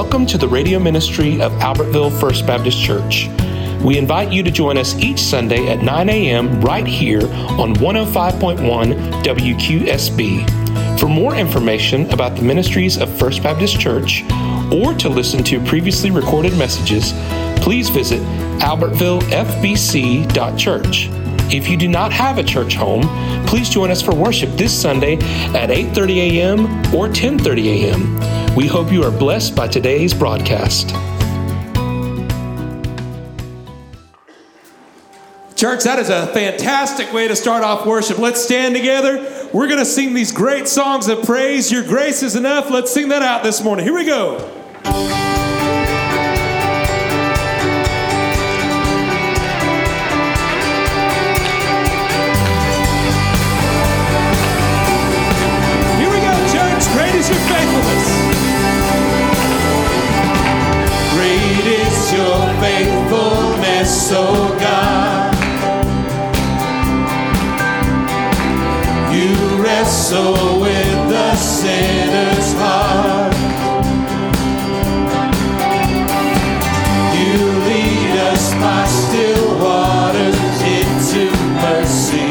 Welcome to the radio ministry of Albertville First Baptist Church. We invite you to join us each Sunday at 9 a.m. right here on 105.1 WQSB. For more information about the ministries of First Baptist Church or to listen to previously recorded messages, please visit albertvillefbc.church. If you do not have a church home, please join us for worship this Sunday at 8:30 a.m. or 10:30 a.m. We hope you are blessed by today's broadcast. Church, that is a fantastic way to start off worship. Let's stand together. We're going to sing these great songs of praise. Your grace is enough. Let's sing that out this morning. Here we go. Great is your faithfulness. Great is your faithfulness, oh God. You wrestle with the sinner's heart. You lead us by still waters into mercy.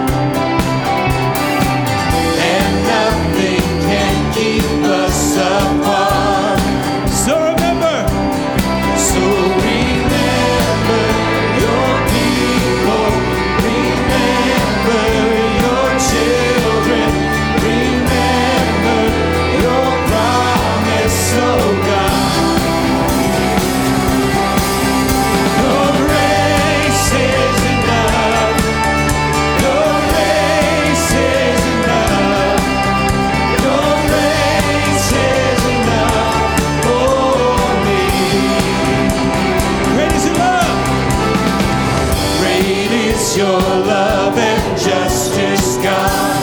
Keep us apart. So remember your people, remember your children, remember your promise, oh God. Your grace is enough. Your grace is enough. Your grace is enough for me. Great is your love. Great is your love and justice, God.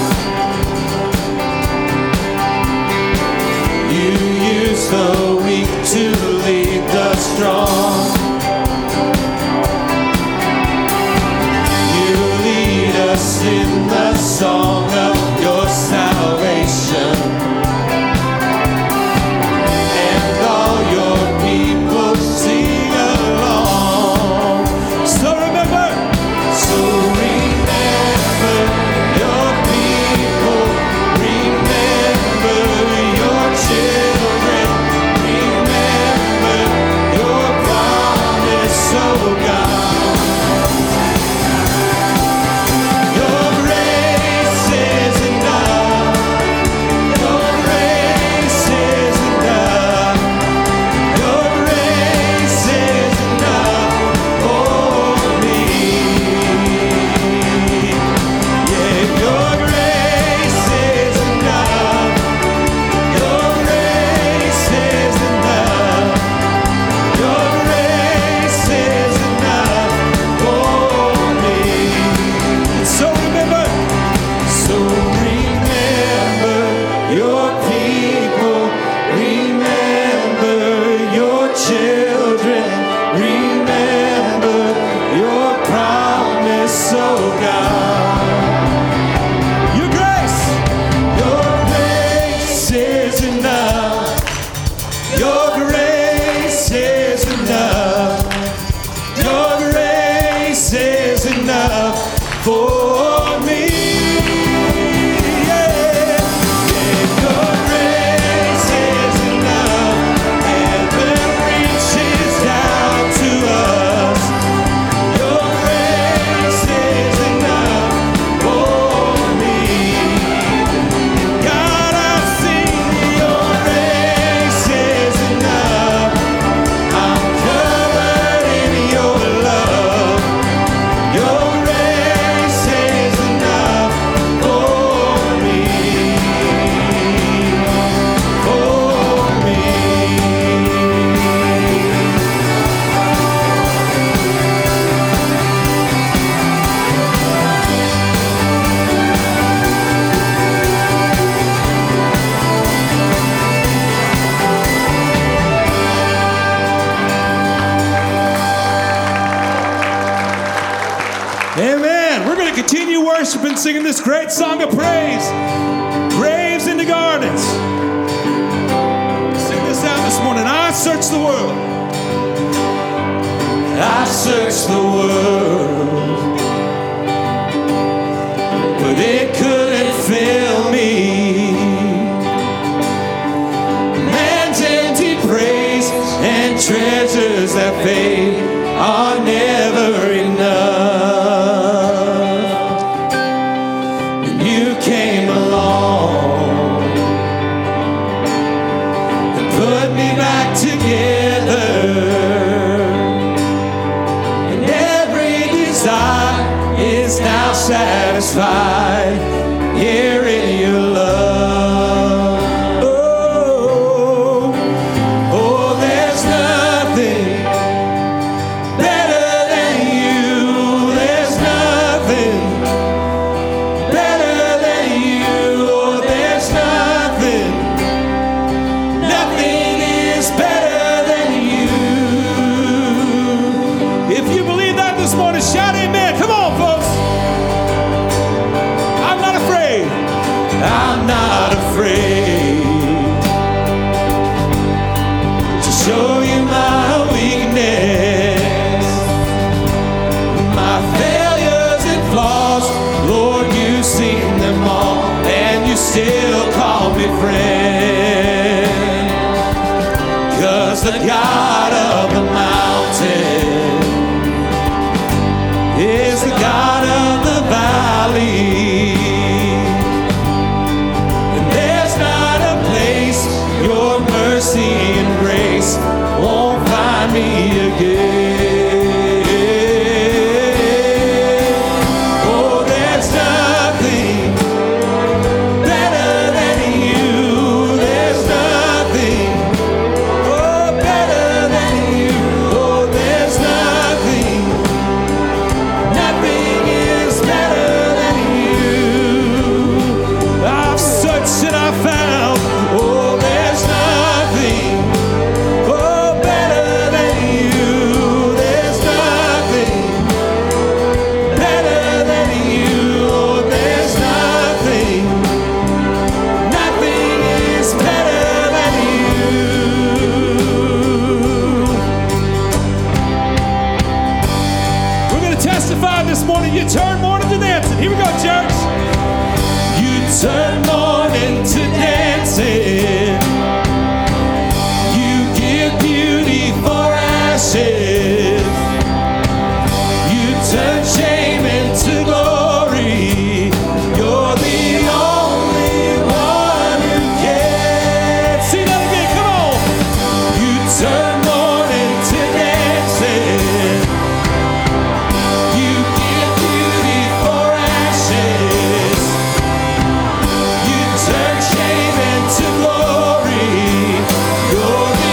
You use the weak to lead the strong. You lead us in the song of your salvation. People sing along. So remember your people, remember your children, remember your promise, oh God. Your grace is enough. Your grace is enough. Your grace is enough for me. Yeah, your grace is enough. Your grace is enough. Your grace is enough for me. So remember your people, remember your children, remember your promise, oh God. Your grace is enough. Your grace is enough. Your grace is enough for me. Amen. We're going to continue worshiping, singing this great song of praise. Graves into gardens. Sing this out. this morning. I searched the world. I searched the world, but it couldn't fill me. Man's empty praise and treasures that fade are never enough. And you came along and put me back together. Is now satisfied here in your love. Oh, oh, there's nothing better than you. There's nothing better than you. Oh, there's nothing is better than you. If you believe that this morning, shout amen. Come on, folks. I'm not afraid to show you my weakness, my failures and flaws. Lord, you've seen them all, and you still call me friend. 'Cause the God of the mountain is the God of the valley. Your mercy and grace won't find me again. Oh, there's nothing better than you. There's nothing, oh, better than you. Oh, there's nothing is better than you. I've searched and I found, oh, there's nothing, oh, better than you. There's nothing better than you. Oh, there's nothing is better than you. We're going to testify this morning. You turn mourning to dancing. Here we go, church. You turn mourning to dancing. Beauty for ashes. You turn shame into glory. You're the only one who can. See that again, come on. You turn mourning to dancing. You give beauty for ashes. You turn shame into glory. You're the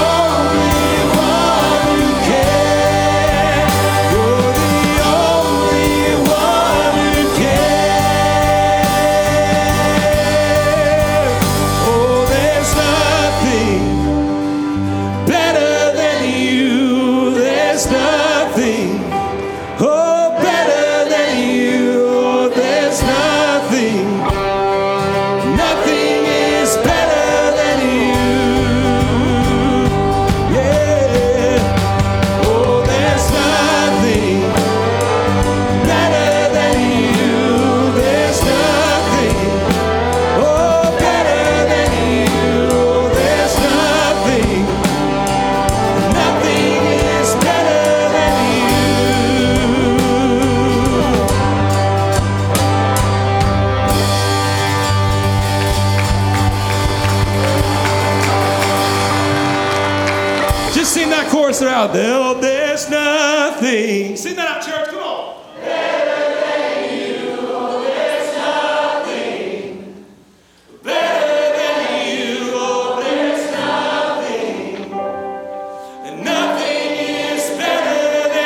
They're out there. Oh, there's nothing. Sing that out, church. Come on. Better than you. Oh, there's nothing. Better than you. Oh, there's nothing. And nothing is better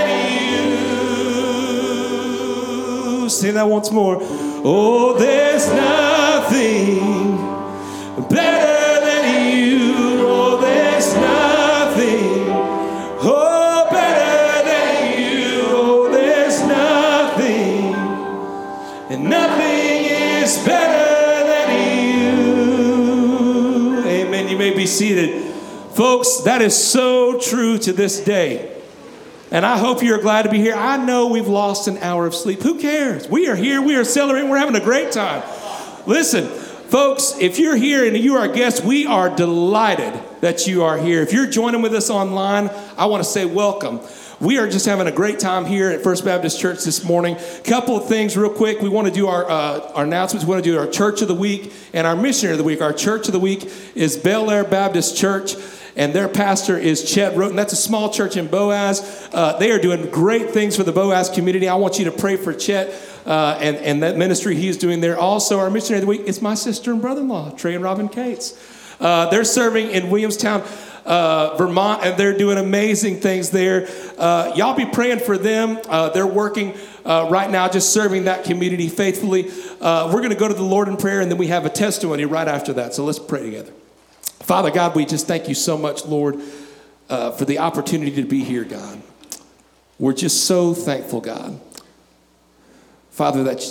than you. Sing that once more. Oh, there's nothing better than you. Oh, there's nothing. Oh, better than you. Oh, there's nothing. And nothing is better than you. Amen. You may be seated. Folks, that is so true to this day. And I hope you're glad to be here. I know we've lost an hour of sleep. Who cares? We are here. We are celebrating. We're having a great time. Listen, folks, if you're here and you are a guest, we are delighted that you are here. If you're joining with us online, I want to say welcome. We are just having a great time here at First Baptist Church this morning. Couple of things real quick. We want to do our announcements. We want to do our Church of the Week and our Missionary of the Week. Our Church of the Week is Bel Air Baptist Church, and their pastor is Chet Roten. That's a small church in Boaz. They are doing great things for the Boaz community. I want you to pray for Chet and that ministry he's doing there. Also, our Missionary of the Week is my sister and brother-in-law, Trey and Robin Cates. They're serving in Williamstown, Vermont, and they're doing amazing things there. Y'all be praying for them. They're working right now, just serving that community faithfully. We're going to go to the Lord in prayer, and then we have a testimony right after that. So let's pray together. Father God, we just thank you so much, Lord, for the opportunity to be here, God. We're just so thankful, God. Father, that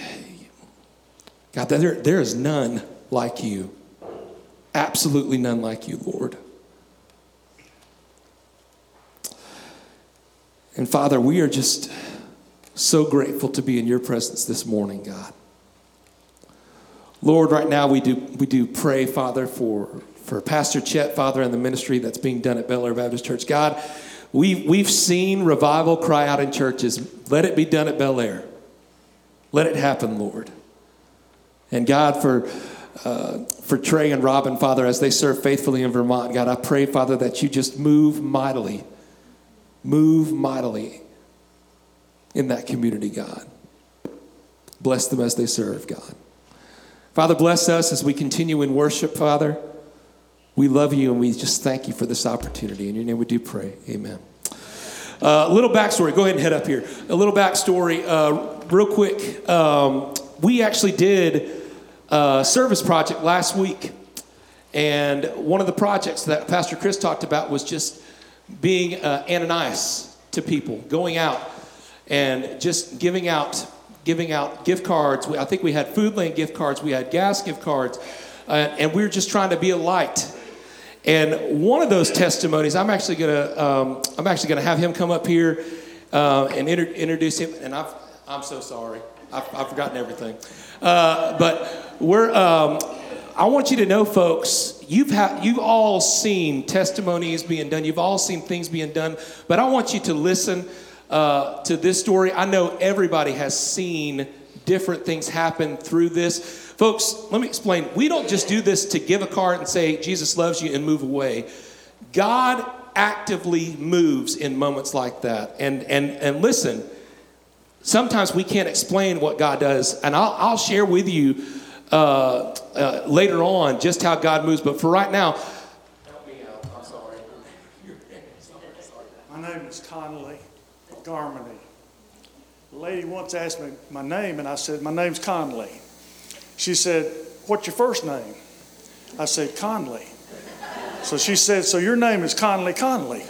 there is none like you. Absolutely none like you, Lord. And Father, we are just so grateful to be in your presence this morning, God. Lord, right now we do pray, Father, for Pastor Chet, Father, and the ministry that's being done at Bel Air Baptist Church. God, we've seen revival cry out in churches. Let it be done at Bel Air. Let it happen, Lord. And God, for Trey and Robin, Father, as they serve faithfully in Vermont, God, I pray, Father, that you just move mightily in that community, God. Bless them as they serve, God. Father, bless us as we continue in worship, Father. We love you and we just thank you for this opportunity. In your name we do pray. Amen. A little backstory. Go ahead and head up here. A little backstory, real quick. We actually did a service project last week. And one of the projects that Pastor Chris talked about was just being Ananias to people, going out and just giving out gift cards. I think we had Food Lane gift cards. We had gas gift cards. And we were just trying to be a light. And one of those testimonies, I'm actually gonna have him come up here and introduce him. And I'm so sorry, I've forgotten everything. But I want you to know, folks, you've all seen testimonies being done. You've all seen things being done. But I want you to listen to this story. I know everybody has seen different things happen through this. Folks, let me explain. We don't just do this to give a card and say, Jesus loves you, and move away. God actively moves in moments like that. And listen, sometimes we can't explain what God does. And I'll share with you later on just how God moves. But for right now, help me out. I'm sorry. My name is Conley Garmony. The lady once asked me my name, and I said, my name's Conley. She said, what's your first name? I said, Conley. So she said, so your name is Conley Conley.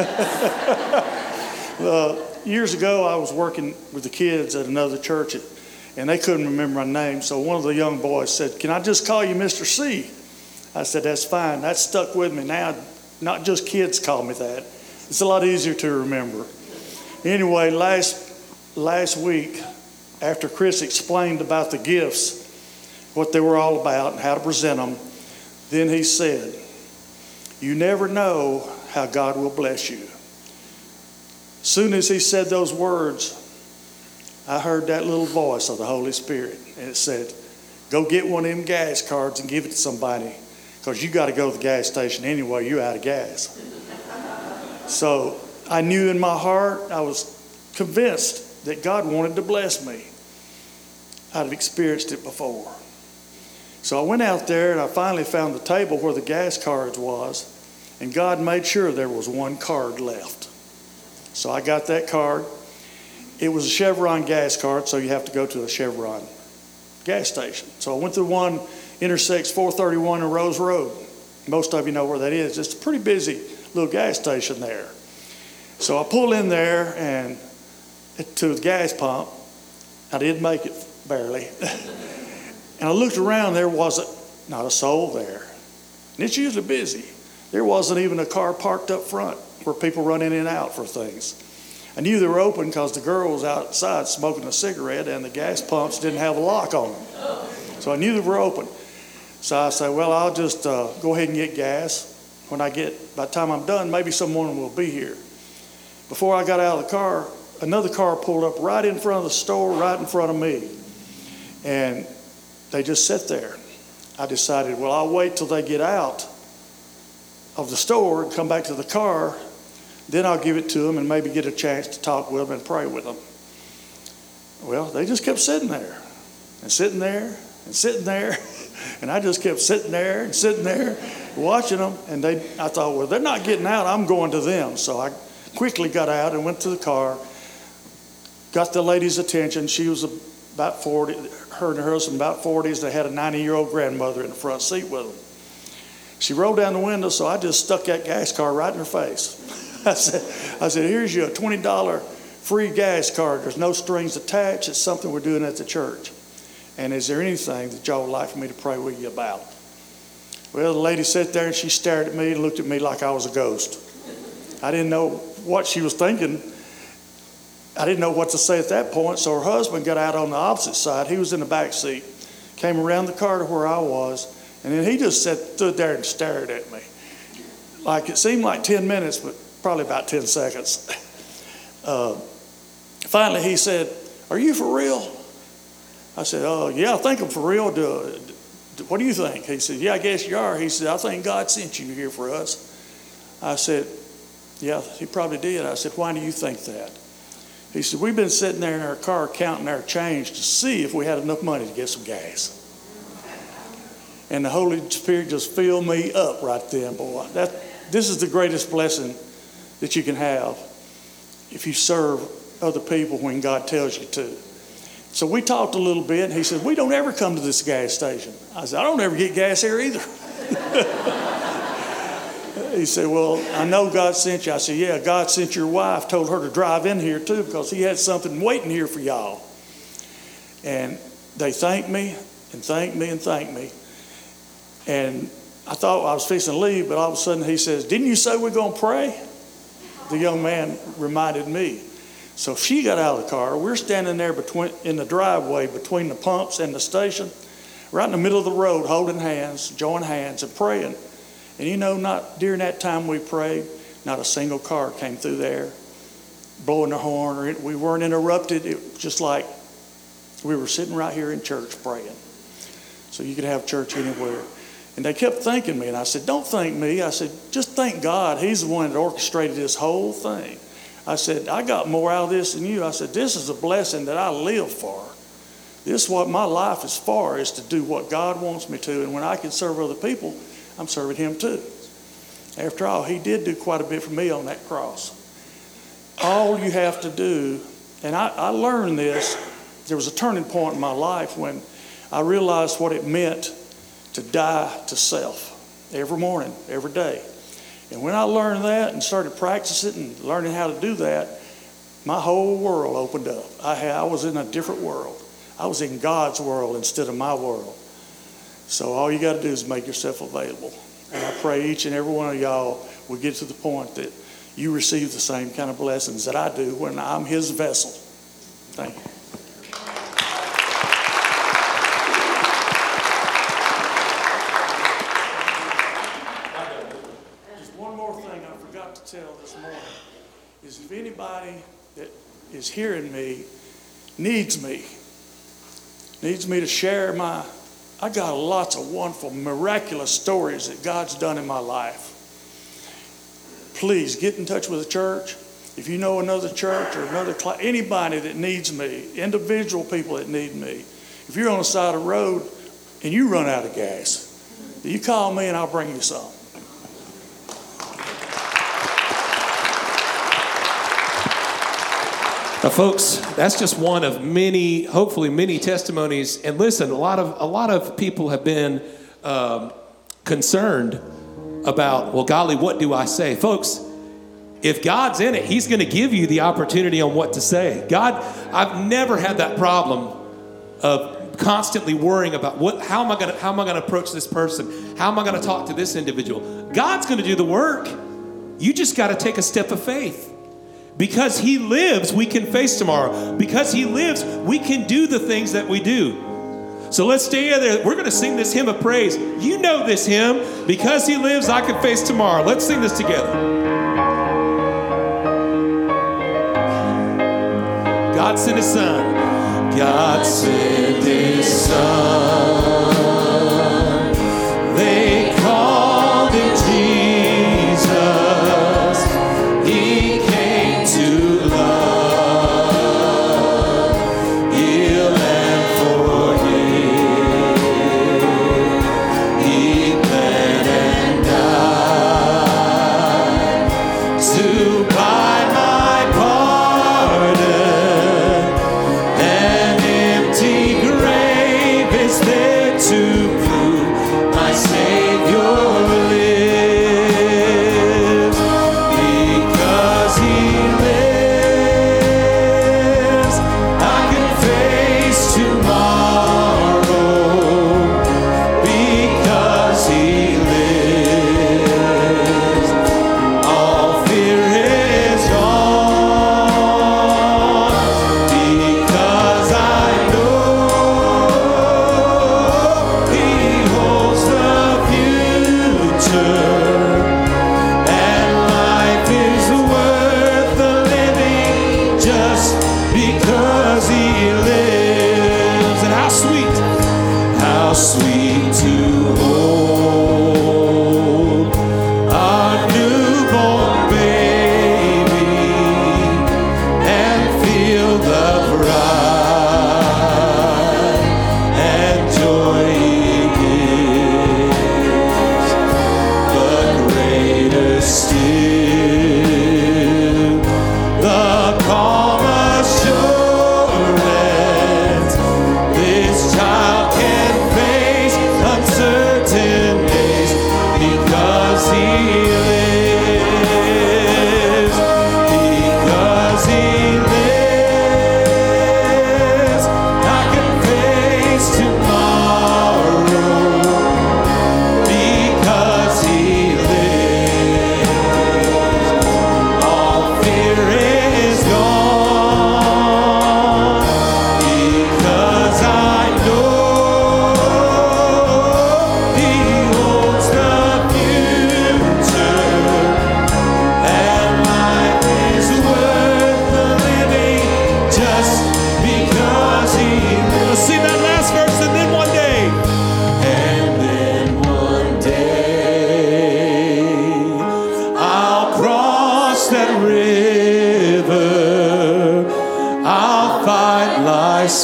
Years ago, I was working with the kids at another church, and they couldn't remember my name. So one of the young boys said, can I just call you Mr. C? I said, that's fine. That stuck with me. Now, not just kids call me that. It's a lot easier to remember. Anyway, last week, after Chris explained about the gifts, what they were all about and how to present them, then he said, you never know how God will bless you. As soon as he said those words, I heard that little voice of the Holy Spirit, and it said, go get one of them gas cards and give it to somebody, because you got to go to the gas station anyway, you're out of gas. So I knew in my heart, I was convinced that God wanted to bless me. I'd have experienced it before. So I went out there and I finally found the table where the gas cards was, and God made sure there was one card left. So I got that card. It was a Chevron gas card, so you have to go to a Chevron gas station. So I went to the one intersects 431 and Rose Road. Most of you know where that is. It's a pretty busy little gas station there. So I pulled in there and to the gas pump. I did make it barely. And I looked around, there wasn't not a soul there. And it's usually busy. There wasn't even a car parked up front where people run in and out for things. I knew they were open because the girl was outside smoking a cigarette and the gas pumps didn't have a lock on them. So I knew they were open. So I said, well, I'll just go ahead and get gas. By the time I'm done, maybe someone will be here. Before I got out of the car, another car pulled up right in front of the store, right in front of me. And they just sat there. I decided, well, I'll wait till they get out of the store and come back to the car. Then I'll give it to them and maybe get a chance to talk with them and pray with them. Well, they just kept sitting there and sitting there and sitting there. And I just kept sitting there and sitting there watching them. And I thought, well, they're not getting out. I'm going to them. So I quickly got out and went to the car, got the lady's attention. She was about 40, her and her husband about 40s. They had a 90-year-old grandmother in the front seat with them. She rolled down the window, so I just stuck that gas card right in her face. I said, here's your $20 free gas card. There's no strings attached. It's something we're doing at the church. And is there anything that y'all would like for me to pray with you about? Well, the lady sat there and she stared at me and looked at me like I was a ghost. I didn't know what she was thinking. I didn't know what to say at that point. So her husband got out on the opposite side. He was in the back seat, came around the car to where I was, and then he just stood there and stared at me. Like it seemed like 10 minutes, but probably about 10 seconds. Finally, he said, are you for real? I said, yeah, I think I'm for real. What do you think? He said, yeah, I guess you are. He said, I think God sent you here for us. I said, yeah, he probably did. I said, why do you think that? He said, we've been sitting there in our car counting our change to see if we had enough money to get some gas. And the Holy Spirit just filled me up right then, boy. This is the greatest blessing that you can have if you serve other people when God tells you to. So we talked a little bit, and he said, we don't ever come to this gas station. I said, I don't ever get gas here either. He said, well, I know God sent you. I said, yeah, God sent your wife, told her to drive in here too because he had something waiting here for y'all. And they thanked me and thanked me and thanked me. And I thought I was fixing to leave, but all of a sudden he says, didn't you say we're going to pray? The young man reminded me. So she got out of the car. We're standing there in the driveway between the pumps and the station, right in the middle of the road, holding hands, joining hands and praying. And you know, not during that time we prayed, not a single car came through there blowing the horn. Or we weren't interrupted. It was just like we were sitting right here in church praying. So you could have church anywhere. And they kept thanking me. And I said, don't thank me. I said, just thank God. He's the one that orchestrated this whole thing. I said, I got more out of this than you. I said, this is a blessing that I live for. This is what my life is for, is to do what God wants me to. And when I can serve other people, I'm serving him too. After all, he did do quite a bit for me on that cross. All you have to do, and I learned this, there was a turning point in my life when I realized what it meant to die to self every morning, every day. And when I learned that and started practicing and learning how to do that, my whole world opened up. I was in a different world. I was in God's world instead of my world. So all you got to do is make yourself available. And I pray each and every one of y'all will get to the point that you receive the same kind of blessings that I do when I'm his vessel. Thank you. Just one more thing I forgot to tell this morning is if anybody that is hearing me needs me to share I got lots of wonderful, miraculous stories that God's done in my life. Please get in touch with the church. If you know another church or another anybody that needs me, individual people that need me. If you're on the side of the road and you run out of gas, you call me and I'll bring you some. Now, folks, that's just one of many, hopefully many testimonies. And listen, a lot of people have been concerned about, well, golly, what do I say? Folks, if God's in it, he's going to give you the opportunity on what to say. God, I've never had that problem of constantly worrying about how am I going to approach this person? How am I going to talk to this individual? God's going to do the work. You just got to take a step of faith. Because he lives, we can face tomorrow. Because he lives, we can do the things that we do. So let's stay there. We're going to sing this hymn of praise. You know this hymn. Because he lives, I can face tomorrow. Let's sing this together. God sent his son. God sent his son. They called him Jesus. He came to love, heal, and forgive. He bled and died to buy my pardon. An empty grave is there to prove my Savior lives. Because he lives, I can face tomorrow. Because he lives, all fear is gone. Because I know he holds the future. And life is worth the living just because he lives. And how sweet to hold our newborn baby and feel the pride and joy he gives. But greater still, the calm assurance this child can face uncertain days because he lives. Because he lives, I can face tomorrow. Because he lives, all fear is gone. Because I know he holds the future. And life is worth the living just because he lives. Let's sing that last verse and then one day. And then one day I'll cross that river. I'll fight life's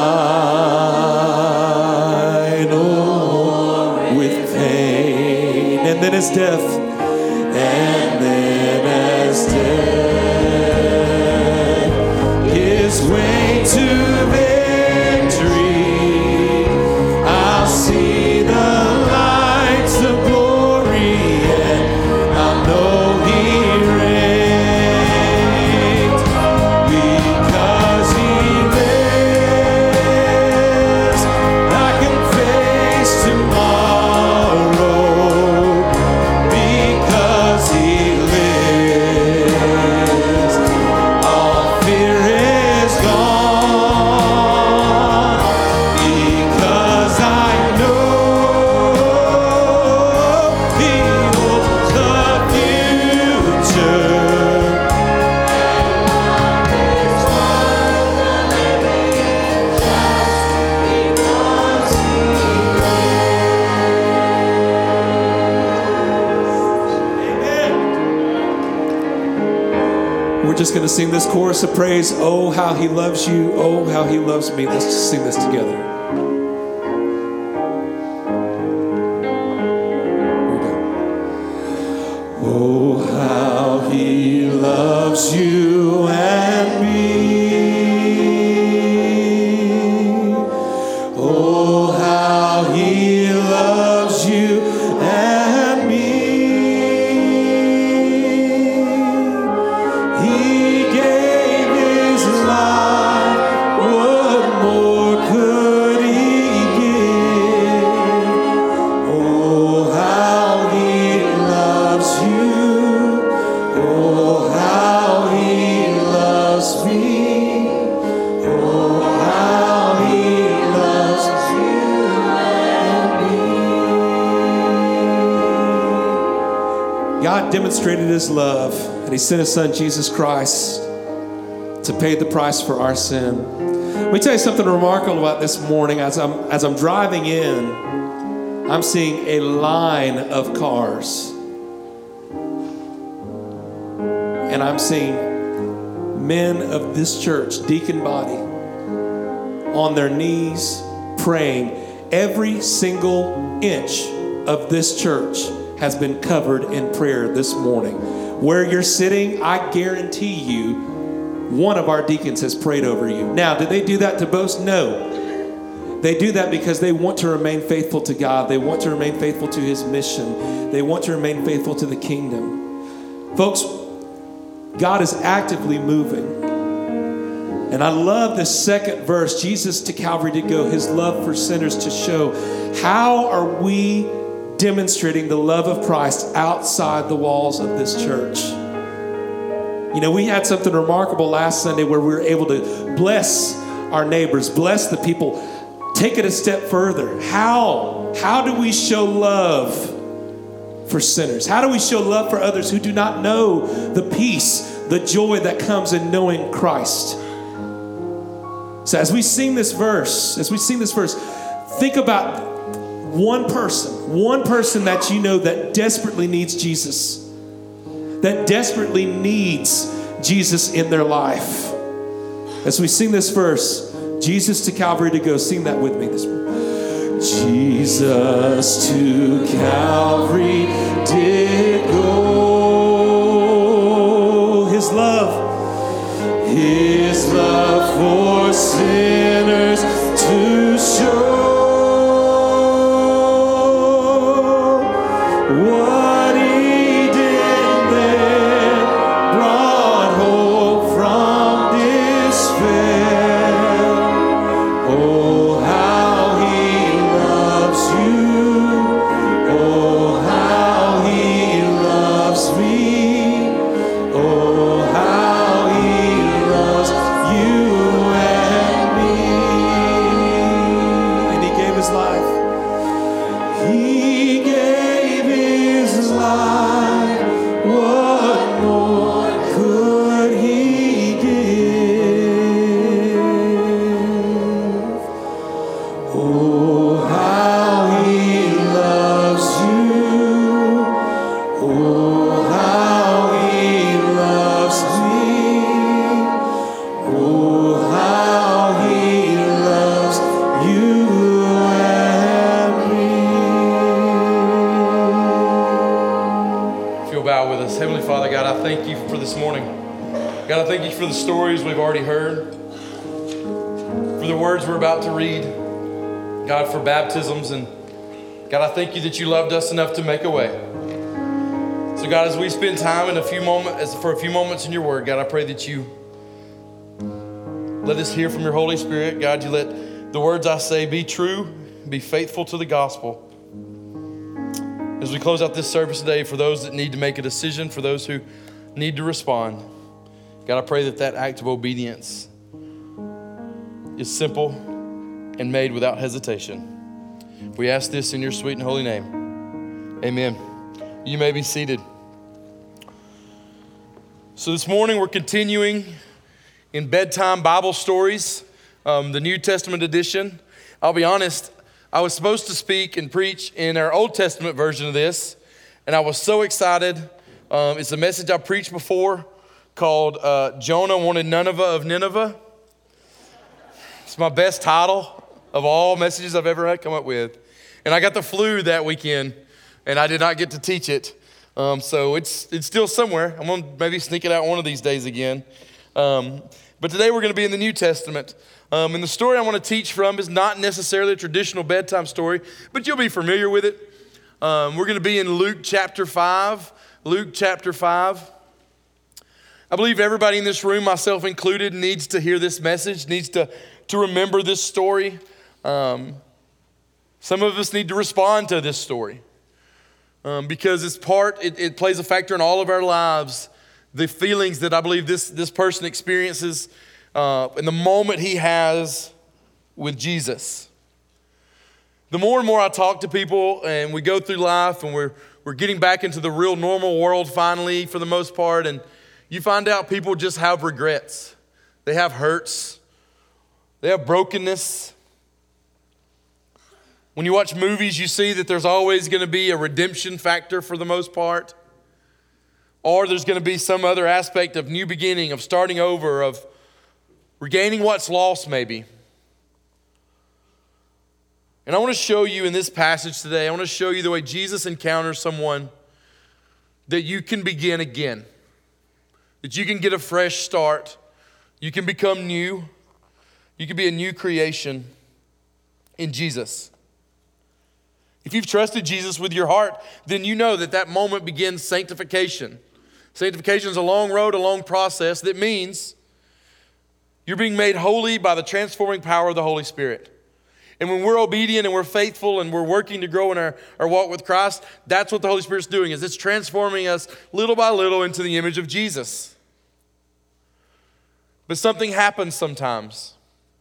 final with pain. And then as death. And then as death gives way to victory, I'll see the lights of glory, and I'll know he reigns. Because he lives, I can face tomorrow. Because he lives, all fear is gone. Because I know he holds the future. We're just going to sing this chorus of praise. Oh, how he loves you. Oh, how he loves me. Let's just sing this together. Here we go. Oh, how he loves you and me. Oh, how he loves you and me. He gave his life. What more could he Oh, how he loves you and me. God demonstrated his love, and he sent his son, Jesus Christ, to pay the price for our sin. Let me tell you something remarkable about this morning. As I'm driving in, I'm seeing a line of cars. And I'm seeing men of this church, deacon body, on their knees praying. Every single inch of this church has been covered in prayer this morning. Where you're sitting, I guarantee you, one of our deacons has prayed over you. Now, did they do that to boast? No. They do that because they want to remain faithful to God. They want to remain faithful to his mission. They want to remain faithful to the kingdom. Folks, God is actively moving. And I love this second verse, Jesus to Calvary to go, his love for sinners to show. How are we demonstrating the love of Christ outside the walls of this church? You know, we had something remarkable last Sunday where we were able to bless our neighbors, bless the people. Take it a step further. How do we show love for sinners? How do we show love for others who do not know the peace, the joy that comes in knowing Christ? So as we sing this verse, think about one person that you know that desperately needs Jesus. That desperately needs Jesus in their life. As we sing this verse, Jesus to Calvary to go, sing that with me this morning. Jesus to Calvary did go. His love for sinners to show. What he did there brought hope from despair. Oh, how he loves you. Oh, how he loves me. Oh, how he loves you and me. And he gave his life. He gave his life. What more could he give? Oh, how he loves you. Oh, how he loves me. Oh, how he loves you and me. If you'll bow with us. Heavenly Father, God, I thank you for this morning. God, I thank you for the stories we've already heard, for the words we're about to read. God, for baptisms. And God, I thank you that you loved us enough to make a way. So God, as we spend time for a few moments in your word, God, I pray that you let us hear from your Holy Spirit. God, you let the words I say be true, be faithful to the gospel. As we close out this service today, for those that need to make a decision, for those who need to respond, God, I pray that that act of obedience is simple and made without hesitation. We ask this in your sweet and holy name. Amen. You may be seated. So this morning we're continuing in bedtime Bible stories, the New Testament edition. I'll be honest, I was supposed to speak and preach in our Old Testament version of this, and I was so excited. It's a message I preached before called Jonah Wanted Nineveh of Nineveh. It's my best title of all messages I've ever had come up with. And I got the flu that weekend, and I did not get to teach it. So it's still somewhere. I'm going to maybe sneak it out one of these days again. But today we're going to be in the New Testament. And the story I want to teach from is not necessarily a traditional bedtime story, but you'll be familiar with it. We're going to be in Luke chapter 5. Luke chapter 5. I believe everybody in this room, myself included, needs to hear this message, needs to remember this story. Some of us need to respond to this story because it plays a factor in all of our lives. The feelings that I believe this person experiences and the moment he has with Jesus. The more and more I talk to people and we go through life and we're getting back into the real normal world finally for the most part, and you find out people just have regrets. They have hurts. They have brokenness. When you watch movies, you see that there's always going to be a redemption factor for the most part. Or there's going to be some other aspect of new beginning, of starting over, of regaining what's lost maybe. And I want to show you in this passage today, I want to show you the way Jesus encounters someone that you can begin again. That you can get a fresh start. You can become new. You can be a new creation in Jesus. If you've trusted Jesus with your heart, then you know that that moment begins sanctification. Sanctification is a long road, a long process that means you're being made holy by the transforming power of the Holy Spirit. And when we're obedient and we're faithful and we're working to grow in our walk with Christ, that's what the Holy Spirit's doing, is it's transforming us little by little into the image of Jesus. But something happens sometimes.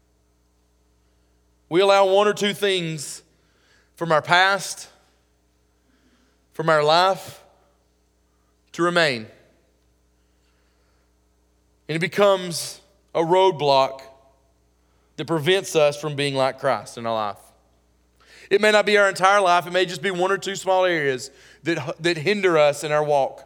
We allow one or two things from our past, from our life, to remain. And it becomes a roadblock that prevents us from being like Christ in our life. It may not be our entire life. It may just be one or two small areas that hinder us in our walk.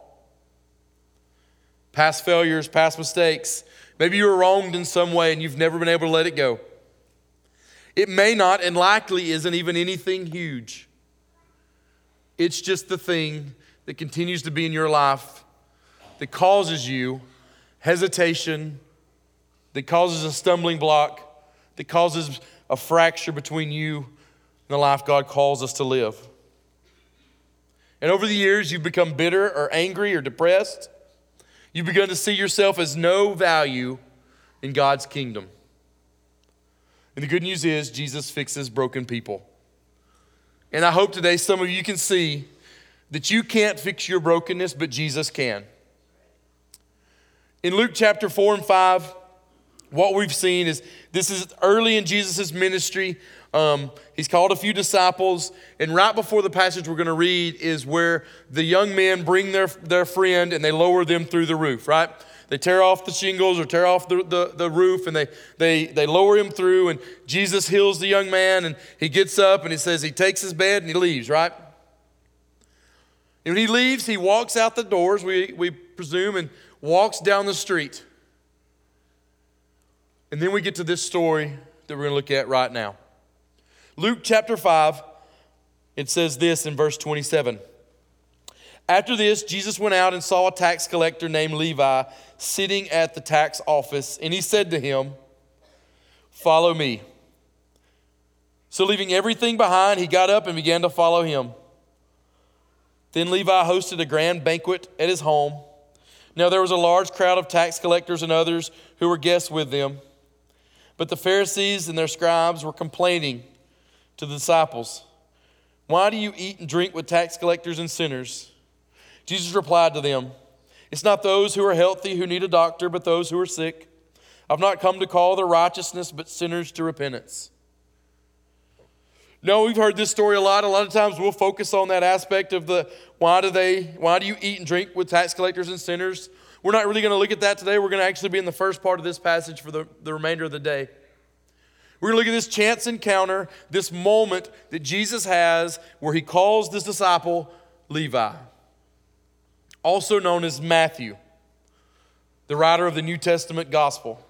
Past failures, past mistakes. Maybe you were wronged in some way and you've never been able to let it go. It may not and likely isn't even anything huge. It's just the thing that continues to be in your life that causes you hesitation, that causes a stumbling block, that causes a fracture between you and the life God calls us to live. And over the years, you've become bitter or angry or depressed. You've begun to see yourself as no value in God's kingdom. And the good news is Jesus fixes broken people. And I hope today some of you can see that you can't fix your brokenness, but Jesus can. In Luke chapter 4 and 5, what we've seen is this is early in Jesus' ministry. He's called a few disciples, and right before the passage we're going to read is where the young men bring their friend and they lower them through the roof, right? They tear off the shingles or tear off the roof, and they lower him through, and Jesus heals the young man, and he gets up and he says he takes his bed and he leaves, right? And when he leaves, he walks out the doors, we presume, and walks down the street. And then we get to this story that we're going to look at right now. Luke chapter 5, it says this in verse 27. After this, Jesus went out and saw a tax collector named Levi sitting at the tax office, and he said to him, "Follow me." So leaving everything behind, he got up and began to follow him. Then Levi hosted a grand banquet at his home. Now there was a large crowd of tax collectors and others who were guests with them. But the Pharisees and their scribes were complaining to the disciples, "Why do you eat and drink with tax collectors and sinners?" Jesus replied to them, "It's not those who are healthy who need a doctor, but those who are sick. I've not come to call the righteousness, but sinners to repentance." No, we've heard this story a lot. A lot of times we'll focus on that aspect of the why do you eat and drink with tax collectors and sinners? We're not really going to look at that today. We're going to actually be in the first part of this passage for the remainder of the day. We're going to look at this chance encounter, this moment that Jesus has where he calls this disciple Levi, also known as Matthew, the writer of the New Testament gospel.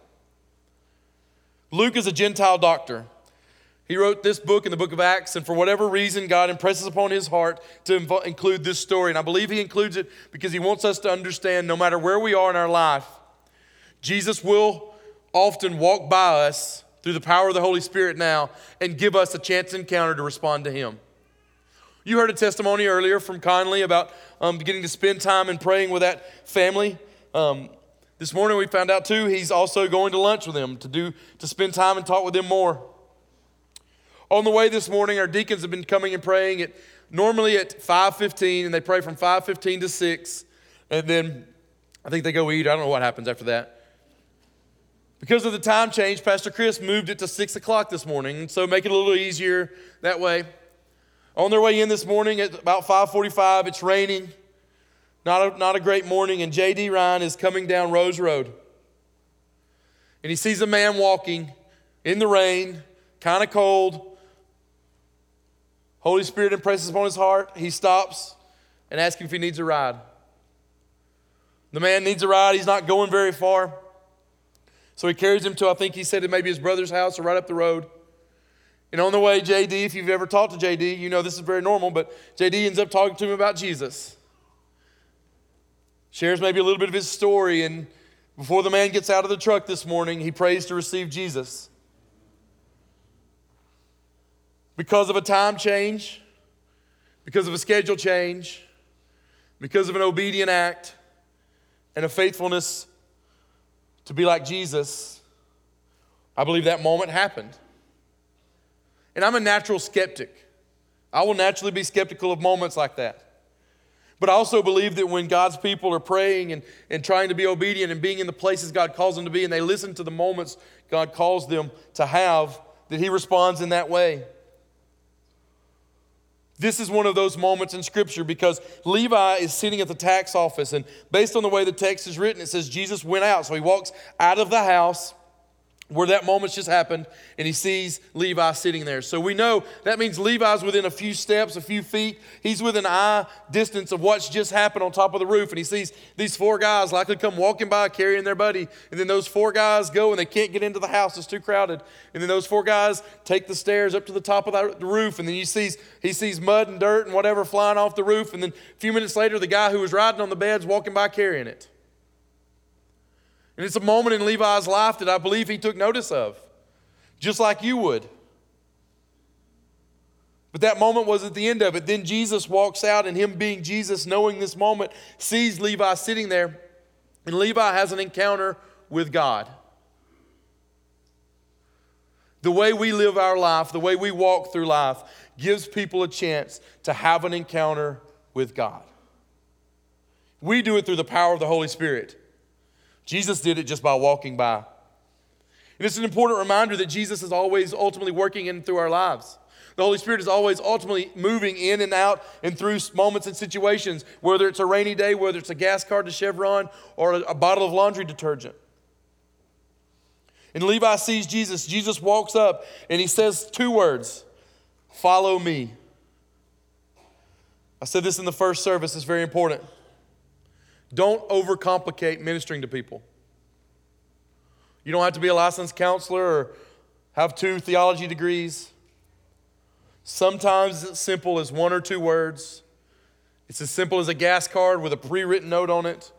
Luke is a Gentile doctor. He wrote this book in the book of Acts, and for whatever reason, God impresses upon his heart to include this story. And I believe he includes it because he wants us to understand no matter where we are in our life, Jesus will often walk by us through the power of the Holy Spirit now and give us a chance encounter to respond to him. You heard a testimony earlier from Conley about getting to spend time and praying with that family. This morning we found out too, he's also going to lunch with them to spend time and talk with them more. On the way this morning, our deacons have been coming and praying normally at 5:15, and they pray from 5:15 to 6, and then I think they go eat. I don't know what happens after that. Because of the time change, Pastor Chris moved it to 6 o'clock this morning, so make it a little easier that way. On their way in this morning at about 5:45, it's raining. Not a great morning, and J.D. Ryan is coming down Rose Road. And he sees a man walking in the rain, kind of cold. Holy Spirit impresses upon his heart. He stops and asks him if he needs a ride. The man needs a ride. He's not going very far. So he carries him to, I think he said it maybe his brother's house or right up the road. And on the way, J.D., if you've ever talked to J.D., you know this is very normal, but J.D. ends up talking to him about Jesus. Shares maybe a little bit of his story, and before the man gets out of the truck this morning, he prays to receive Jesus. Because of a time change, because of a schedule change, because of an obedient act, and a faithfulness to be like Jesus, I believe that moment happened. And I'm a natural skeptic. I will naturally be skeptical of moments like that. But I also believe that when God's people are praying and trying to be obedient and being in the places God calls them to be, and they listen to the moments God calls them to have, that He responds in that way. This is one of those moments in Scripture because Levi is sitting at the tax office, and based on the way the text is written, it says Jesus went out. So he walks out of the house where that moment's just happened, and he sees Levi sitting there. So we know that means Levi's within a few steps, a few feet. He's within eye distance of what's just happened on top of the roof, and he sees these four guys likely come walking by carrying their buddy, and then those four guys go and they can't get into the house. It's too crowded. And then those four guys take the stairs up to the top of the roof, and then he sees mud and dirt and whatever flying off the roof, and then a few minutes later, the guy who was riding on the bed's walking by carrying it. And it's a moment in Levi's life that I believe he took notice of, just like you would. But that moment was at the end of it. Then Jesus walks out, and him being Jesus, knowing this moment, sees Levi sitting there, and Levi has an encounter with God. The way we live our life, the way we walk through life, gives people a chance to have an encounter with God. We do it through the power of the Holy Spirit. Jesus did it just by walking by. And it's an important reminder that Jesus is always ultimately working in and through our lives. The Holy Spirit is always ultimately moving in and out and through moments and situations, whether it's a rainy day, whether it's a gas card to Chevron, or a bottle of laundry detergent. And Levi sees Jesus. Jesus walks up and he says two words, "Follow me." I said this in the first service. It's very important. Don't overcomplicate ministering to people. You don't have to be a licensed counselor or have 2 theology degrees. Sometimes it's as simple as 1 or 2 words. It's as simple as a gas card with a pre-written note on it.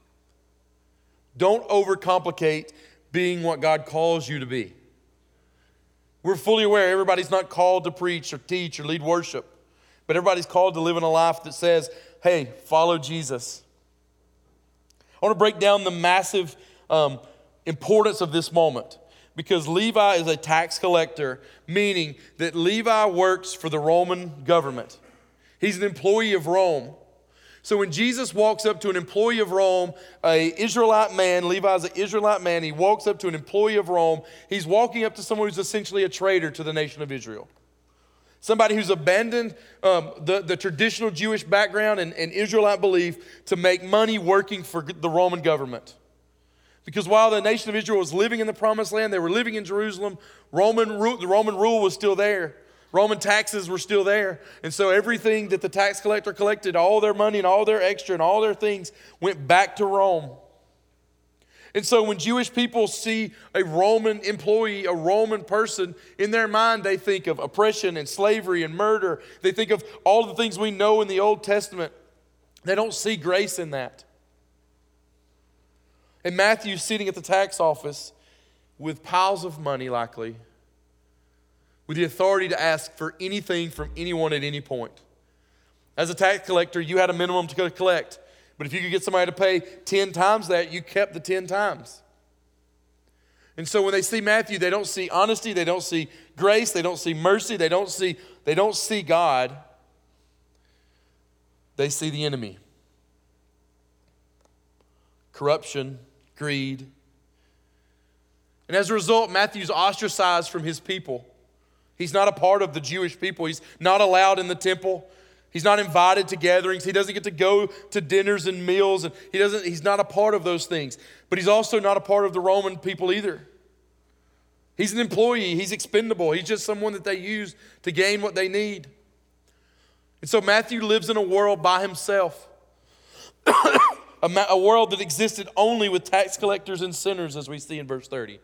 Don't overcomplicate being what God calls you to be. We're fully aware everybody's not called to preach or teach or lead worship, but everybody's called to live in a life that says, hey, follow Jesus. I want to break down the massive importance of this moment because Levi is a tax collector, meaning that Levi works for the Roman government. He's an employee of Rome. So when Jesus walks up to an employee of Rome, an Israelite man, Levi's an Israelite man, he walks up to an employee of Rome, he's walking up to someone who's essentially a traitor to the nation of Israel. Somebody who's abandoned the traditional Jewish background and Israelite belief to make money working for the Roman government. Because while the nation of Israel was living in the promised land, they were living in Jerusalem, the Roman rule was still there. Roman taxes were still there. And so everything that the tax collector collected, all their money and all their extra and all their things went back to Rome. And so when Jewish people see a Roman employee, a Roman person, in their mind they think of oppression and slavery and murder. They think of all the things we know in the Old Testament. They don't see grace in that. And Matthew's sitting at the tax office with piles of money likely, with the authority to ask for anything from anyone at any point. As a tax collector, you had a minimum to collect. But if you could get somebody to pay 10 times that, you kept the 10 times. And so when they see Matthew, they don't see honesty, they don't see grace, they don't see mercy, they don't see God. They see the enemy. Corruption, greed. And as a result, Matthew's ostracized from his people. He's not a part of the Jewish people. He's not allowed in the temple. He's not invited to gatherings. He doesn't get to go to dinners and meals. And he's not a part of those things. But he's also not a part of the Roman people either. He's an employee. He's expendable. He's just someone that they use to gain what they need. And so Matthew lives in a world by himself. A world that existed only with tax collectors and sinners, as we see in verse 30.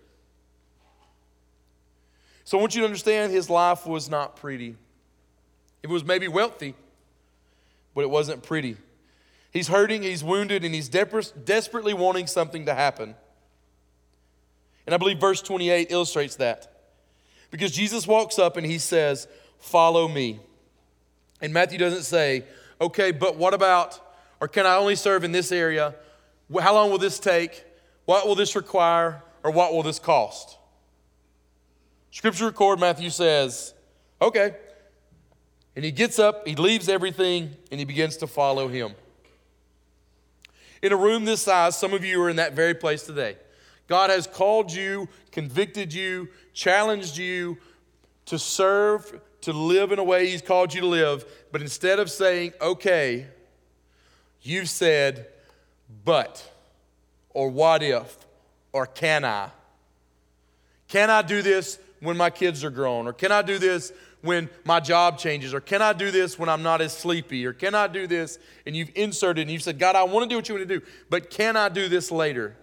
So I want you to understand his life was not pretty. It was maybe wealthy, but it wasn't pretty. He's hurting, he's wounded, and he's desperately wanting something to happen. And I believe verse 28 illustrates that. Because Jesus walks up and he says, "Follow me." And Matthew doesn't say, "Okay, but what about, or can I only serve in this area? How long will this take? What will this require? Or what will this cost?" Scripture record, Matthew says, "Okay." And he gets up, he leaves everything, and he begins to follow him. In a room this size, some of you are in that very place today. God has called you, convicted you, challenged you to serve, to live in a way he's called you to live. But instead of saying, "Okay," you've said, "But," or "What if," or "Can I?" Can I do this when my kids are grown? Or can I do this when my job changes? Or can I do this when I'm not as sleepy? Or can I do this? And you've inserted and you've said, "God, I want to do what you want to do, but can I do this later?"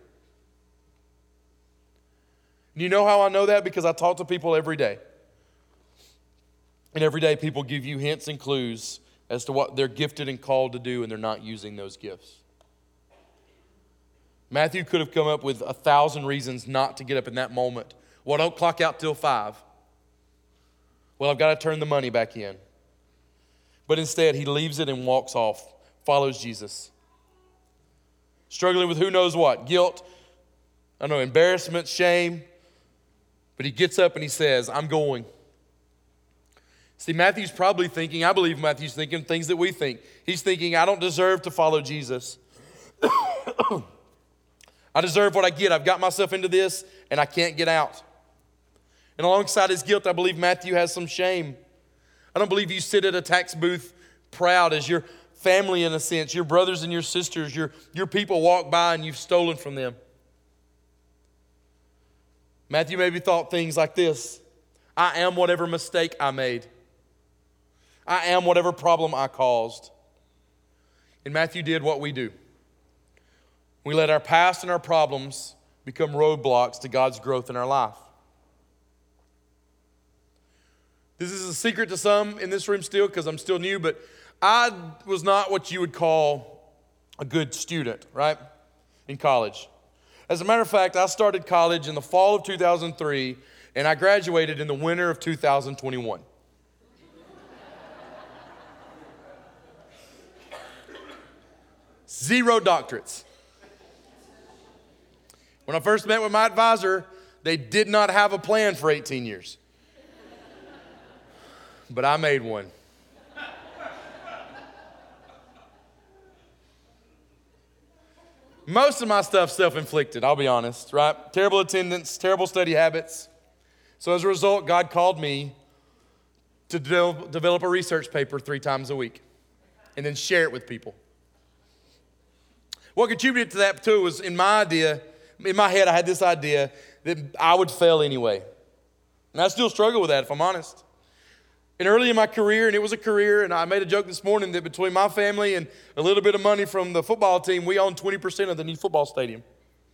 And you know how I know that? Because I talk to people every day. And every day people give you hints and clues as to what they're gifted and called to do, and they're not using those gifts. Matthew could have come up with 1,000 reasons not to get up in that moment. Well, don't clock out till 5. Well, I've got to turn the money back in. But instead, he leaves it and walks off, follows Jesus. Struggling with who knows what, guilt, embarrassment, shame. But he gets up and he says, "I'm going." See, Matthew's probably thinking, I believe Matthew's thinking things that we think. He's thinking, I don't deserve to follow Jesus. I deserve what I get. I've got myself into this and I can't get out. And alongside his guilt, I believe Matthew has some shame. I don't believe you sit at a tax booth proud as your family, in a sense, your brothers and your sisters, your people walk by and you've stolen from them. Matthew maybe thought things like this: I am whatever mistake I made. I am whatever problem I caused. And Matthew did what we do. We let our past and our problems become roadblocks to God's growth in our life. This is a secret to some in this room still, because I'm still new, but I was not what you would call a good student, right, in college. As a matter of fact, I started college in the fall of 2003, and I graduated in the winter of 2021. Zero doctorates. When I first met with my advisor, they did not have a plan for 18 years. But I made one. Most of my stuff's self-inflicted, I'll be honest, right? Terrible attendance, terrible study habits. So as a result, God called me to develop a research paper 3 times a week and then share it with people. What contributed to that too was in my head, I had this idea that I would fail anyway. And I still struggle with that, if I'm honest. And early in my career, and it was a career, and I made a joke this morning that between my family and a little bit of money from the football team, we own 20% of the new football stadium.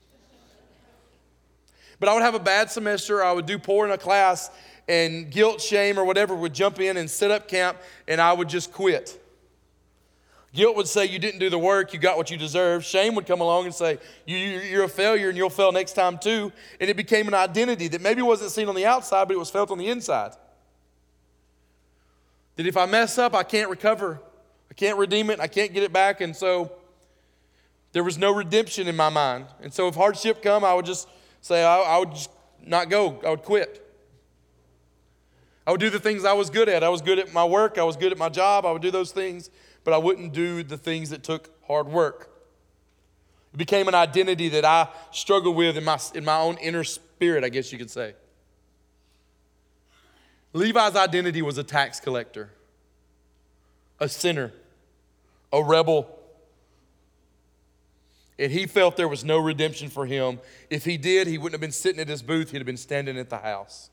But I would have a bad semester, I would do poor in a class, and guilt, shame, or whatever would jump in and set up camp, and I would just quit. Guilt would say, you didn't do the work, you got what you deserve. Shame would come along and say, you're a failure and you'll fail next time too. And it became an identity that maybe wasn't seen on the outside, but it was felt on the inside. That if I mess up, I can't recover. I can't redeem it. I can't get it back. And so there was no redemption in my mind. And so if hardship come, I would just say, I would just not go. I would quit. I would do the things I was good at. I was good at my work. I was good at my job. I would do those things, but I wouldn't do the things that took hard work. It became an identity that I struggled with in my own inner spirit, I guess you could say. Levi's identity was a tax collector, a sinner, a rebel. And he felt there was no redemption for him. If he did, he wouldn't have been sitting at his booth. He'd have been standing at the house.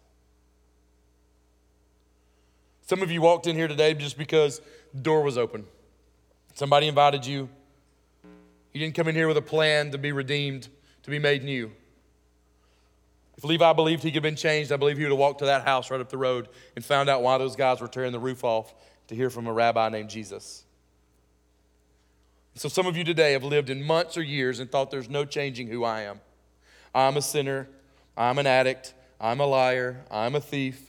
Some of you walked in here today just because the door was open. Somebody invited you. You didn't come in here with a plan to be redeemed, to be made new. If Levi believed he could have been changed, I believe he would have walked to that house right up the road and found out why those guys were tearing the roof off to hear from a rabbi named Jesus. So some of you today have lived in months or years and thought there's no changing who I am. I'm a sinner. I'm an addict. I'm a liar. I'm a thief.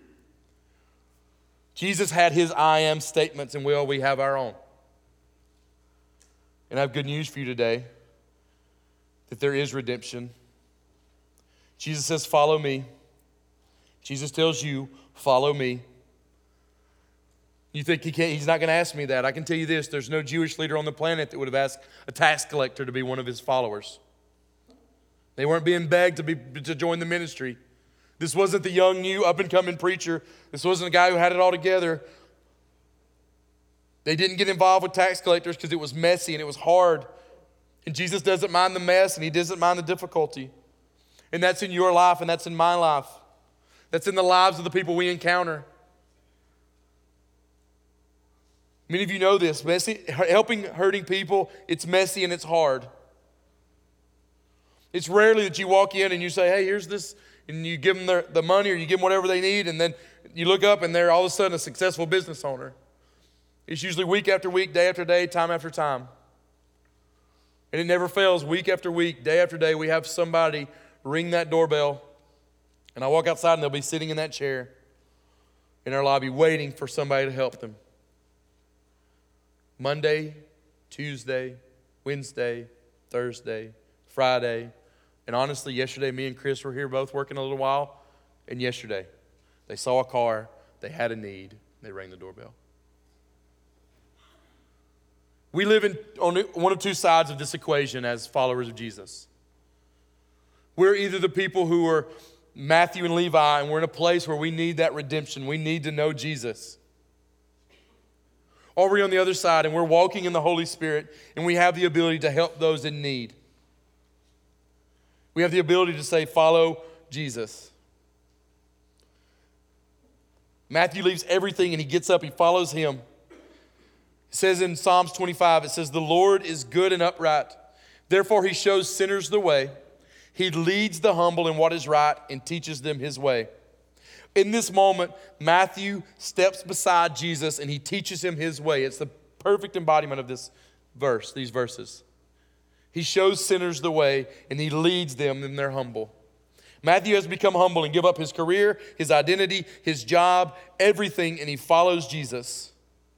Jesus had his I am statements, and we have our own. And I have good news for you today, that there is redemption. Jesus says, follow me. Jesus tells you, follow me. You think he's not going to ask me that. I can tell you this, there's no Jewish leader on the planet that would have asked a tax collector to be one of his followers. They weren't being begged to join the ministry. This wasn't the young, new, up-and-coming preacher. This wasn't a guy who had it all together. They didn't get involved with tax collectors because it was messy and it was hard. And Jesus doesn't mind the mess and he doesn't mind the difficulty. And that's in your life and that's in my life. That's in the lives of the people we encounter. Many of you know this. Messy, hurting people, it's messy and it's hard. It's rarely that you walk in and you say, hey, here's this, and you give them the money or you give them whatever they need, and then you look up and they're all of a sudden a successful business owner. It's usually week after week, day after day, time after time. And it never fails, week after week, day after day, we have somebody ring that doorbell, and I walk outside and they'll be sitting in that chair in our lobby waiting for somebody to help them. Monday, Tuesday, Wednesday, Thursday, Friday, and honestly, yesterday me and Chris were here both working a little while, and yesterday they saw a car, they had a need, they rang the doorbell. We live on one of two sides of this equation as followers of Jesus. We're either the people who are Matthew and Levi, and we're in a place where we need that redemption. We need to know Jesus. Or we're on the other side, and we're walking in the Holy Spirit, and we have the ability to help those in need. We have the ability to say, follow Jesus. Matthew leaves everything, and he gets up, he follows him. It says in Psalms 25, it says, the Lord is good and upright. Therefore, he shows sinners the way. He leads the humble in what is right and teaches them his way. In this moment, Matthew steps beside Jesus and he teaches him his way. It's the perfect embodiment of this verse, these verses. He shows sinners the way and he leads them in their humble. Matthew has become humble and give up his career, his identity, his job, everything, and he follows Jesus.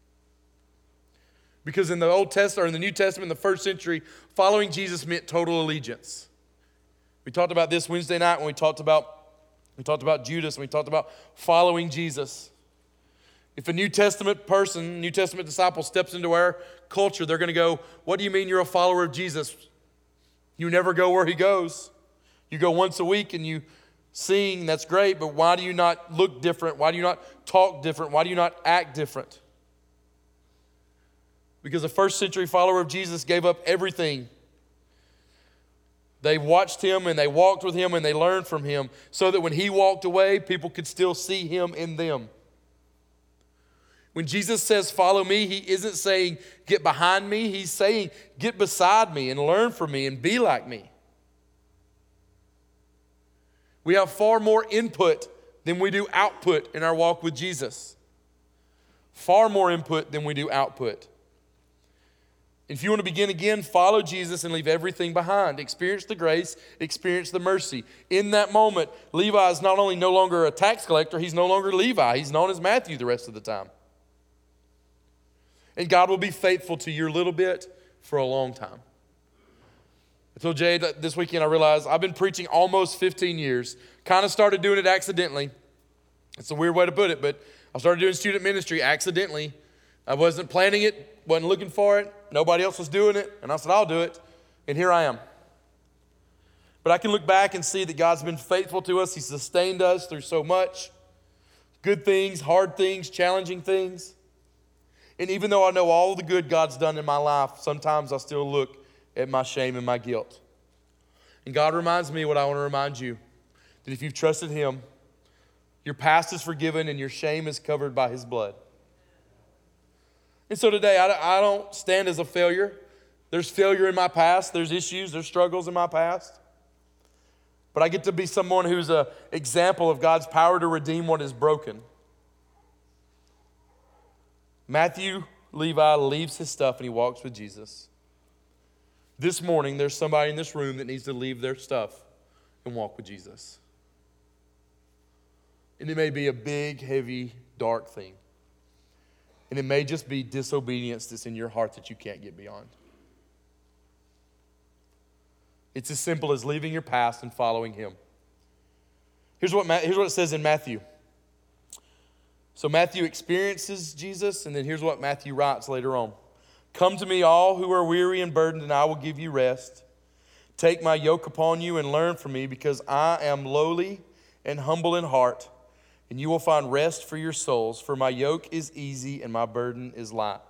Because in the Old Testament or in the New Testament, in the first century, following Jesus meant total allegiance. We talked about this Wednesday night when we talked about Judas, and we talked about following Jesus. If a New Testament person, New Testament disciple steps into our culture, they're going to go, what do you mean you're a follower of Jesus? You never go where he goes. You go once a week and you sing, that's great, but why do you not look different? Why do you not talk different? Why do you not act different? Because a first century follower of Jesus gave up everything. They watched him and they walked with him and they learned from him so that when he walked away, people could still see him in them. When Jesus says, follow me, he isn't saying, get behind me. He's saying, get beside me and learn from me and be like me. We have far more input than we do output in our walk with Jesus. Far more input than we do output. If you want to begin again, follow Jesus and leave everything behind. Experience the grace, experience the mercy. In that moment, Levi is not only no longer a tax collector, he's no longer Levi. He's known as Matthew the rest of the time. And God will be faithful to your little bit for a long time. I told Jay that this weekend I realized I've been preaching almost 15 years. Kind of started doing it accidentally. It's a weird way to put it, but I started doing student ministry accidentally. I wasn't planning it, wasn't looking for it. Nobody else was doing it. And I said, I'll do it. And here I am. But But I can look back and see that God's been faithful to us. He sustained us through so much. Good things, hard things, challenging things. And even though I know all the good God's done in my life, sometimes I still look at my shame and my guilt. And God reminds me what I want to remind you, that if you've trusted Him, your past is forgiven and your shame is covered by His blood. And so today, I don't stand as a failure. There's failure in my past. There's issues. There's struggles in my past. But I get to be someone who's an example of God's power to redeem what is broken. Matthew Levi leaves his stuff and he walks with Jesus. This morning, there's somebody in this room that needs to leave their stuff and walk with Jesus. And it may be a big, heavy, dark thing. And it may just be disobedience that's in your heart that you can't get beyond. It's as simple as leaving your past and following Him. Here's what it says in Matthew. So Matthew experiences Jesus, and then here's what Matthew writes later on. Come to me, all who are weary and burdened, and I will give you rest. Take my yoke upon you and learn from me, because I am lowly and humble in heart, and you will find rest for your souls. For my yoke is easy and my burden is light.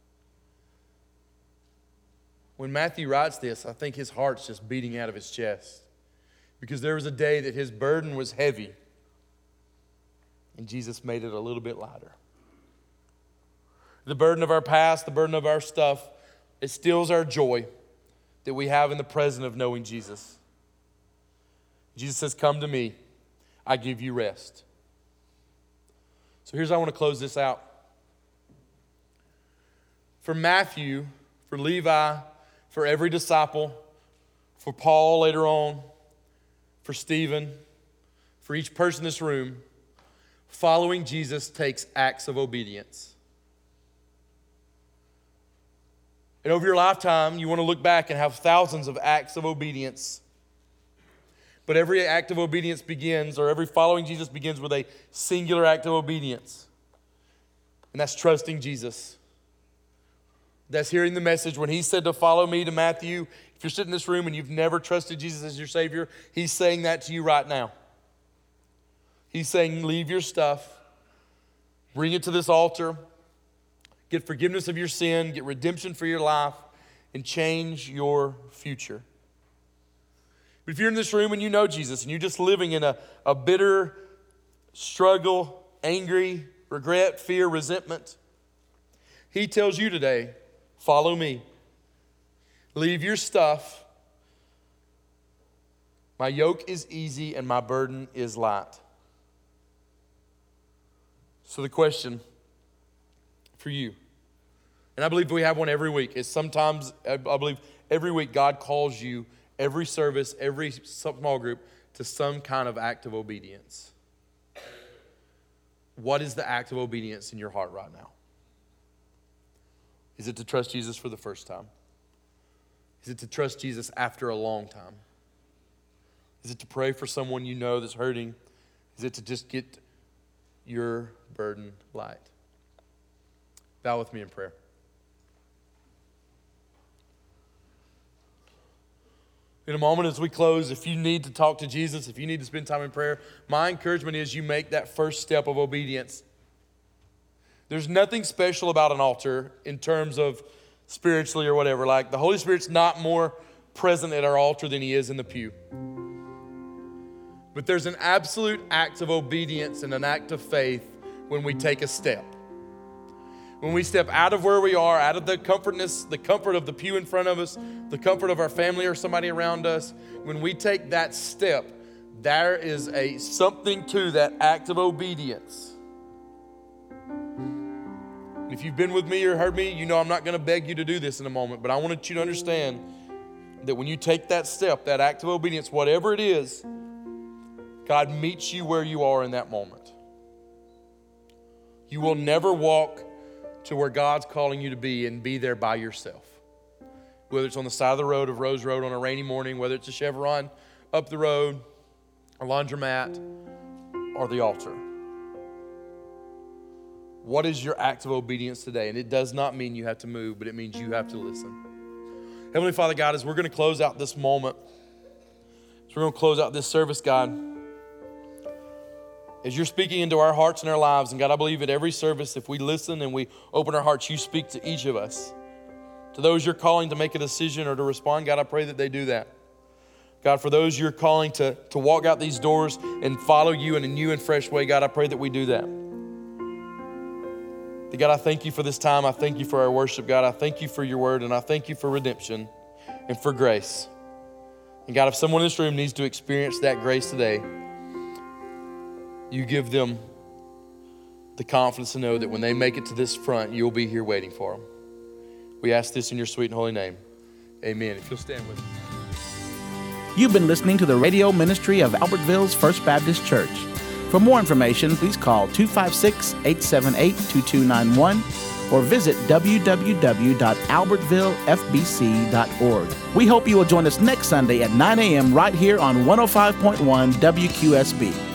When Matthew writes this, I think his heart's just beating out of his chest, because there was a day that his burden was heavy, and Jesus made it a little bit lighter. The burden of our past, the burden of our stuff, it steals our joy that we have in the present of knowing Jesus. Jesus says, come to me, I give you rest. So here's how I want to close this out. For Matthew, for Levi, for every disciple, for Paul later on, for Stephen, for each person in this room, following Jesus takes acts of obedience. And over your lifetime, you want to look back and have thousands of acts of obedience. But every act of obedience begins, or every following Jesus begins with a singular act of obedience. And that's trusting Jesus. That's hearing the message. When He said to follow me to Matthew, if you're sitting in this room and you've never trusted Jesus as your Savior, He's saying that to you right now. He's saying, leave your stuff, bring it to this altar, get forgiveness of your sin, get redemption for your life, and change your future. But if you're in this room and you know Jesus and you're just living in a bitter struggle, angry, regret, fear, resentment, He tells you today, follow me. Leave your stuff. My yoke is easy and my burden is light. So the question for you, and I believe we have one every week, is sometimes, I believe every week God calls you, every service, every small group, to some kind of act of obedience. What is the act of obedience in your heart right now? Is it to trust Jesus for the first time? Is it to trust Jesus after a long time? Is it to pray for someone you know that's hurting? Is it to just get your burden light? Bow with me in prayer. In a moment as we close, if you need to talk to Jesus, if you need to spend time in prayer, my encouragement is you make that first step of obedience. There's nothing special about an altar in terms of spiritually or whatever. Like, the Holy Spirit's not more present at our altar than He is in the pew. But there's an absolute act of obedience and an act of faith when we take a step. When we step out of where we are, out of the comfort of the pew in front of us, the comfort of our family or somebody around us, when we take that step, there is something to that act of obedience. If you've been with me or heard me, you know I'm not going to beg you to do this in a moment, but I want you to understand that when you take that step, that act of obedience, whatever it is, God meets you where you are in that moment. You will never walk to where God's calling you to be and be there by yourself. Whether it's on the side of the road of Rose Road on a rainy morning, whether it's a Chevron up the road, a laundromat, or the altar. What is your act of obedience today? And it does not mean you have to move, but it means you have to listen. Heavenly Father God, as we're going to close out this moment, So we're going to close out this service, God. As you're speaking into our hearts and our lives, and God, I believe at every service, if we listen and we open our hearts, you speak to each of us. To those you're calling to make a decision or to respond, God, I pray that they do that. God, for those you're calling to walk out these doors and follow you in a new and fresh way, God, I pray that we do that. God, I thank you for this time. I thank you for our worship, God. I thank you for your word, and I thank you for redemption and for grace. And God, if someone in this room needs to experience that grace today, you give them the confidence to know that when they make it to this front, you'll be here waiting for them. We ask this in your sweet and holy name. Amen. If you'll stand with me. You've been listening to the radio ministry of Albertville's First Baptist Church. For more information, please call 256-878-2291 or visit www.albertvillefbc.org. We hope you will join us next Sunday at 9 a.m. right here on 105.1 WQSB.